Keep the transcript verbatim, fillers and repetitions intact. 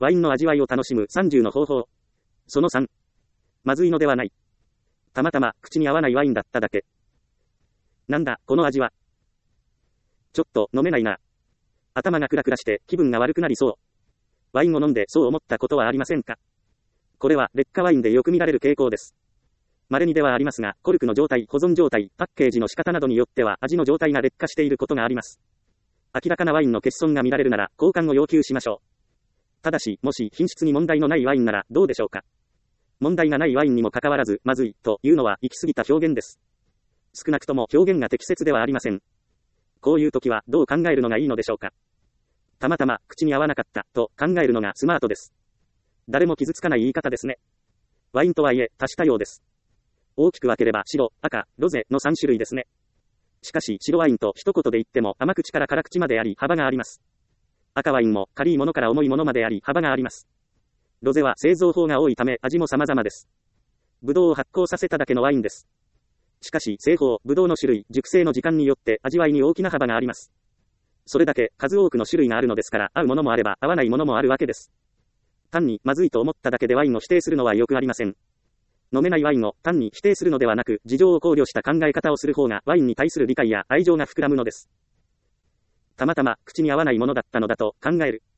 ワインの味わいを楽しむさんじゅうの方法。そのさん。まずいのではない。たまたま口に合わないワインだっただけ。なんだ、この味は。ちょっと飲めないな。頭がクラクラして気分が悪くなりそう。ワインを飲んでそう思ったことはありませんか？これは劣化ワインでよく見られる傾向です。稀にではありますが、コルクの状態、保存状態、パッケージの仕方などによっては味の状態が劣化していることがあります。明らかなワインの欠損が見られるなら交換を要求しましょう。ただし、もし品質に問題のないワインならどうでしょうか。問題がないワインにもかかわらずまずいというのは行き過ぎた表現です。少なくとも表現が適切ではありません。こういう時はどう考えるのがいいのでしょうか。たまたま口に合わなかったと考えるのがスマートです。誰も傷つかない言い方ですね。ワインとはいえ多種多様です。大きく分ければ白、赤、ロゼのさん種類ですね。しかし白ワインと一言で言っても甘口から辛口まであり幅があります。赤ワインも軽いものから重いものまであり幅があります。ロゼは製造法が多いため味も様々です。ブドウを発酵させただけのワインです。しかし製法、ブドウの種類、熟成の時間によって味わいに大きな幅があります。それだけ数多くの種類があるのですから合うものもあれば合わないものもあるわけです。単にまずいと思っただけでワインを否定するのはよくありません。飲めないワインを単に否定するのではなく、事情を考慮した考え方をする方がワインに対する理解や愛情が膨らむのです。たまたま口に合わないものだったのだと考える。